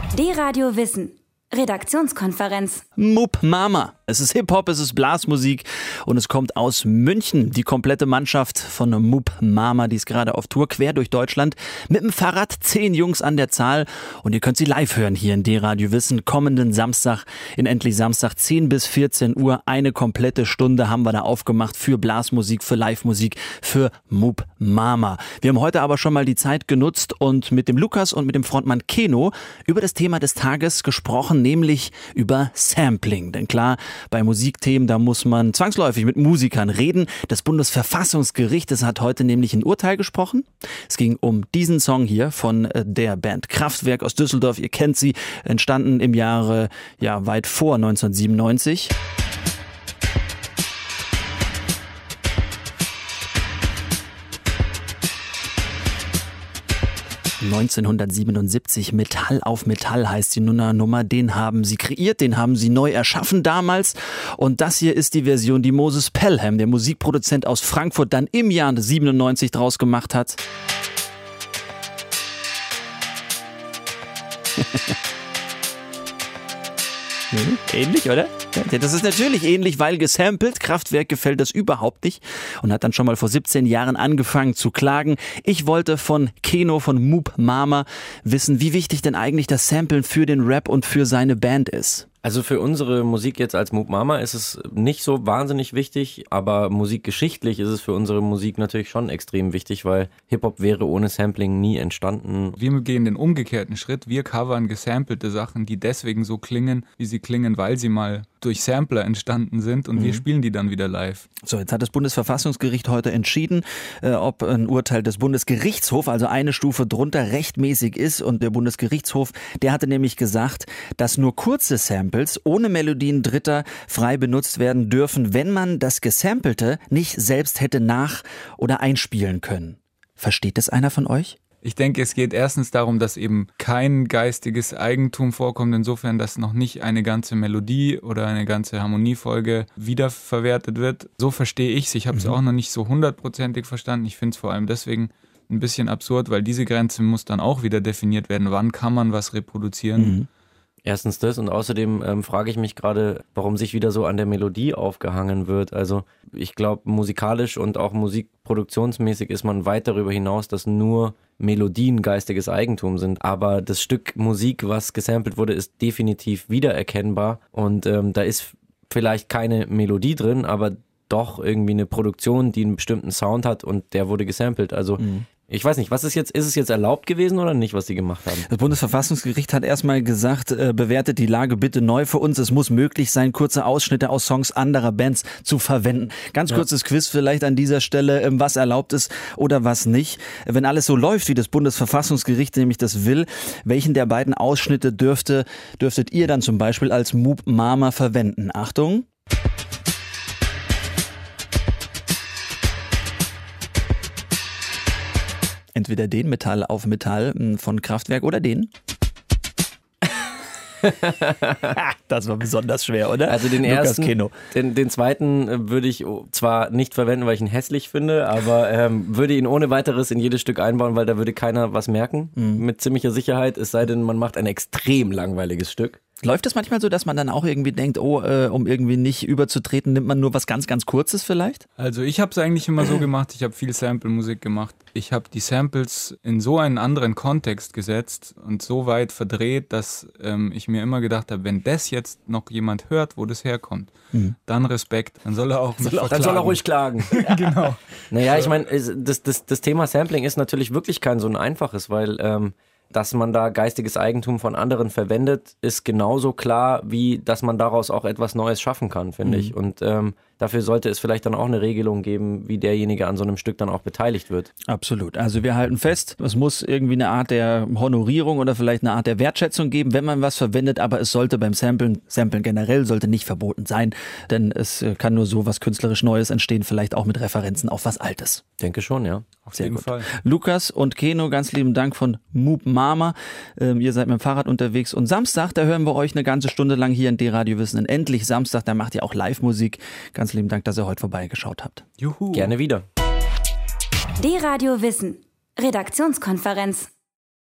D-Radio Wissen. Redaktionskonferenz. Moop Mama. Es ist Hip-Hop, es ist Blasmusik und es kommt aus München. Die komplette Mannschaft von Moop Mama, die ist gerade auf Tour quer durch Deutschland mit dem Fahrrad, 10 Jungs an der Zahl. Und ihr könnt sie live hören hier in D-Radio Wissen. Kommenden Samstag, in Endlich Samstag, 10 bis 14 Uhr. Eine komplette Stunde haben wir da aufgemacht für Blasmusik, für Live-Musik, für Moop Mama. Wir haben heute aber schon mal die Zeit genutzt und mit dem Lukas und mit dem Frontmann Keno über das Thema des Tages gesprochen, nämlich über Sampling. Denn klar, bei Musikthemen, da muss man zwangsläufig mit Musikern reden. Das Bundesverfassungsgericht, das hat heute nämlich ein Urteil gesprochen. Es ging um diesen Song hier von der Band Kraftwerk aus Düsseldorf. Ihr kennt sie, entstanden im Jahre, weit vor 1997. 1977, Metall auf Metall heißt die Nummer, den haben sie kreiert, den haben sie neu erschaffen damals und das hier ist die Version, die Moses Pelham, der Musikproduzent aus Frankfurt, dann im Jahr 97 draus gemacht hat. Ähnlich, oder? Das ist natürlich ähnlich, weil gesampelt. Kraftwerk gefällt das überhaupt nicht und hat dann schon mal vor 17 Jahren angefangen zu klagen. Ich wollte von Keno, von Moop Mama wissen, wie wichtig denn eigentlich das Samplen für den Rap und für seine Band ist. Also für unsere Musik jetzt als Moop Mama ist es nicht so wahnsinnig wichtig, aber musikgeschichtlich ist es für unsere Musik natürlich schon extrem wichtig, weil Hip-Hop wäre ohne Sampling nie entstanden. Wir gehen den umgekehrten Schritt, wir covern gesampelte Sachen, die deswegen so klingen, wie sie klingen, weil sie mal durch Sampler entstanden sind und wir spielen die dann wieder live. So, jetzt hat das Bundesverfassungsgericht heute entschieden, ob ein Urteil des Bundesgerichtshofs, also eine Stufe drunter, rechtmäßig ist und der Bundesgerichtshof, der hatte nämlich gesagt, dass nur kurze Samples ohne Melodien Dritter frei benutzt werden dürfen, wenn man das Gesampelte nicht selbst hätte nach- oder einspielen können. Versteht das einer von euch? Ich denke, es geht erstens darum, dass eben kein geistiges Eigentum vorkommt, insofern, dass noch nicht eine ganze Melodie oder eine ganze Harmoniefolge wiederverwertet wird. So verstehe ich es. Ich habe es auch noch nicht so 100%ig verstanden. Ich finde es vor allem deswegen ein bisschen absurd, weil diese Grenze muss dann auch wieder definiert werden. Wann kann man was reproduzieren? Erstens das und außerdem frage ich mich gerade, warum sich wieder so an der Melodie aufgehangen wird. Also ich glaube, musikalisch und auch musikproduktionsmäßig ist man weit darüber hinaus, dass nur Melodien geistiges Eigentum sind. Aber das Stück Musik, was gesampelt wurde, ist definitiv wiedererkennbar und da ist vielleicht keine Melodie drin, aber doch irgendwie eine Produktion, die einen bestimmten Sound hat und der wurde gesampelt. Also ich weiß nicht, ist es jetzt erlaubt gewesen oder nicht, was sie gemacht haben? Das Bundesverfassungsgericht hat erstmal gesagt, bewertet die Lage bitte neu für uns. Es muss möglich sein, kurze Ausschnitte aus Songs anderer Bands zu verwenden. Ganz kurzes Quiz vielleicht an dieser Stelle, was erlaubt ist oder was nicht. Wenn alles so läuft, wie das Bundesverfassungsgericht nämlich das will, welchen der beiden Ausschnitte dürftet ihr dann zum Beispiel als Moop Mama verwenden? Achtung! Entweder den Metall auf Metall von Kraftwerk oder den. Das war besonders schwer, oder? Also den Lukas ersten, Keno. Den zweiten würde ich zwar nicht verwenden, weil ich ihn hässlich finde, aber würde ihn ohne weiteres in jedes Stück einbauen, weil da würde keiner was merken. Mit ziemlicher Sicherheit, es sei denn, man macht ein extrem langweiliges Stück. Läuft es manchmal so, dass man dann auch irgendwie denkt, um irgendwie nicht überzutreten, nimmt man nur was ganz, ganz Kurzes vielleicht? Also ich habe es eigentlich immer so gemacht, ich habe viel Sample-Musik gemacht. Ich habe die Samples in so einen anderen Kontext gesetzt und so weit verdreht, dass ich mir immer gedacht habe, wenn das jetzt noch jemand hört, wo das herkommt, dann Respekt, dann soll er auch Dann soll er ruhig klagen. Genau. Naja, ich meine, das Thema Sampling ist natürlich wirklich kein so ein einfaches, weil dass man da geistiges Eigentum von anderen verwendet, ist genauso klar, wie dass man daraus auch etwas Neues schaffen kann, finde ich. Und dafür sollte es vielleicht dann auch eine Regelung geben, wie derjenige an so einem Stück dann auch beteiligt wird. Absolut. Also wir halten fest, es muss irgendwie eine Art der Honorierung oder vielleicht eine Art der Wertschätzung geben, wenn man was verwendet, aber es sollte beim Samplen generell sollte nicht verboten sein, denn es kann nur so was künstlerisch Neues entstehen, vielleicht auch mit Referenzen auf was Altes. Denke schon, ja. Auf jeden Fall. Lukas und Keno, ganz lieben Dank von Moop Mama. Ihr seid mit dem Fahrrad unterwegs und Samstag, da hören wir euch eine ganze Stunde lang hier in D-Radio Wissen. Und endlich Samstag, da macht ihr auch Live-Musik. Ganz lieben Dank, dass ihr heute vorbeigeschaut habt. Juhu. Gerne wieder. D-Radio Wissen. Redaktionskonferenz.